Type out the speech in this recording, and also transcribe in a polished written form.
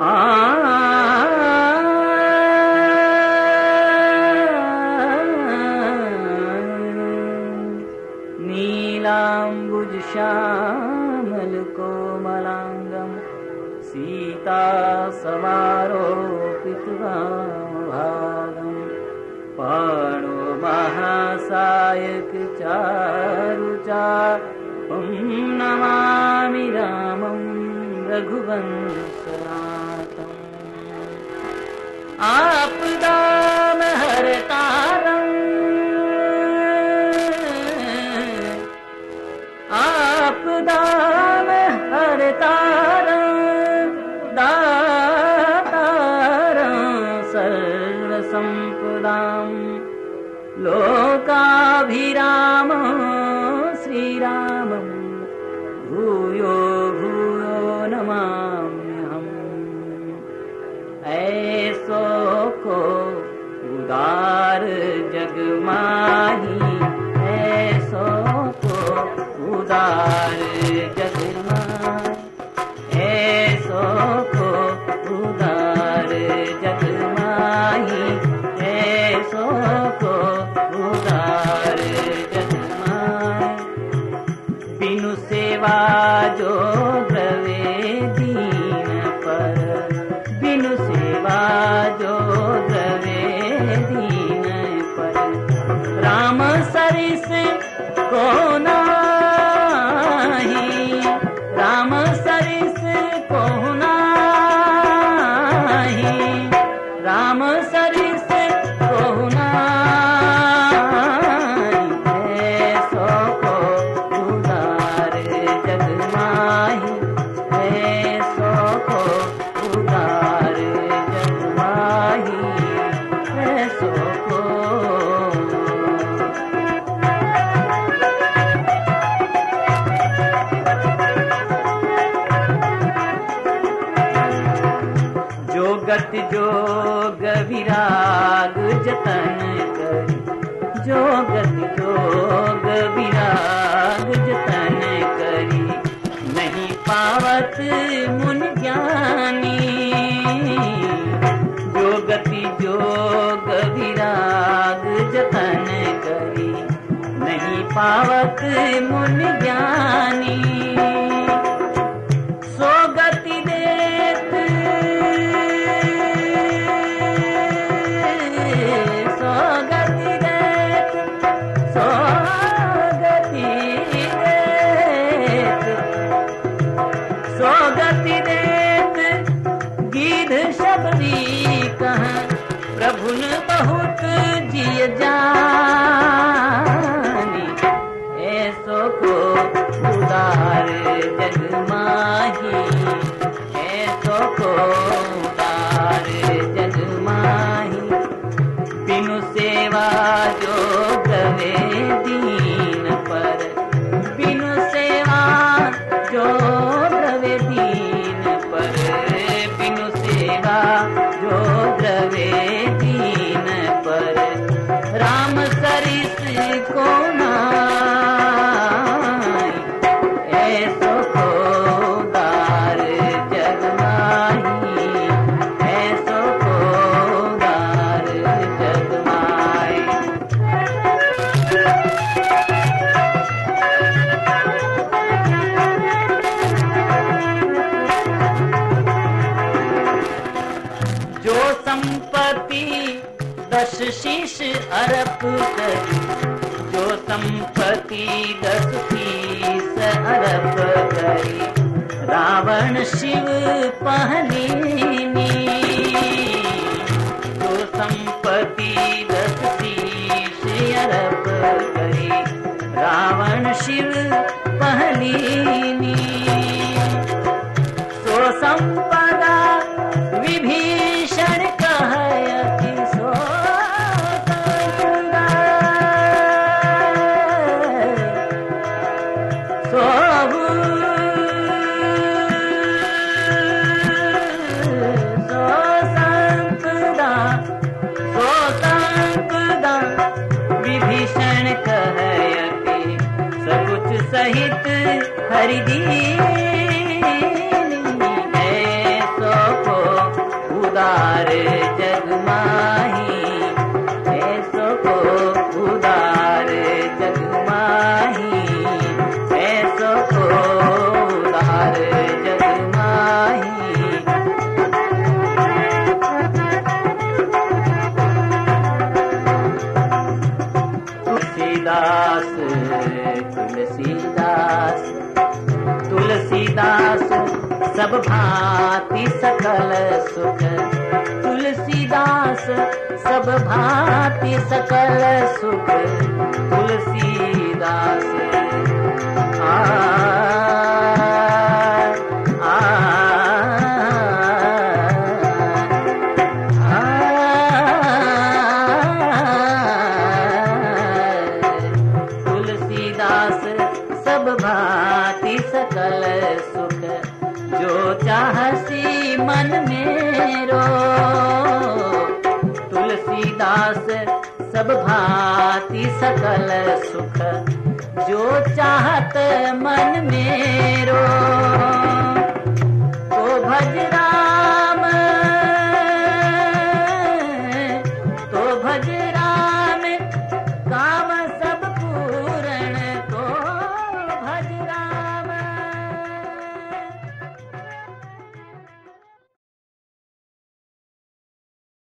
नीलाम्बुज श्यामल कोमलांगम सीता समारोपित भागम पाणो महासायक चारुचापं नमामि रामं रघुवंशनाथम् आपदामहर्तारम् आपदामहर्तारम् दातारं सर्वसम्पदाम् लोकाभिरामं श्रीरामं भूयो भूयो नमाम्यहम् ऐसो को उदार जग माही ऐसो को उदार जग माही ऐसो को उदार जग माही ऐसो को उदार जग माही बिनु सेवा जो द्रवे दीन पर बिनु सेवा जो द्रवे दीन पर राम सरिस को नाही राम सरिस को नाही राम सरिस को नाही ऐसो को उदार जग माही ऐसो को उदार जग माही ऐसो को गति जोग विराग जतन करी जो गति जोग विराग जतन करी नहीं पावत मुन ज्ञानी जो गति जोग विराग जतन करी नहीं पावत मुन ज्ञानी सो गति देत प्रभु ने बहुत जिय जानी ऐसो को उदार जग माही ऐसो को उदार जग माही बिनु सेवा जो गवे दीन पर बिनु सेवा जो गवे दीन पर बिनु सेवा जो द्रवे दीन पर राम सरिस को नाही ऐसो को उदार जग माही ऐसो को उदार जग माही जो संपत्ति 10 शीश अरप करी जो संपत्ति 10 शीश अरप करी रावण शिव पहलीनी जो संपत्ति 10 शीश अरप करी रावण शिव पहलीनी सो संपदा विभीषण कहयति सो सब भांति सकल सुख। तुलसीदास सब भांति सकल सुख। तुलसीदास तुलसीदास सब भांति सकल सुख। जो चाहसी मन मेरो, तुलसीदास सब भांति सकल सुख। जो चाहत मन मेरो, तो भज राम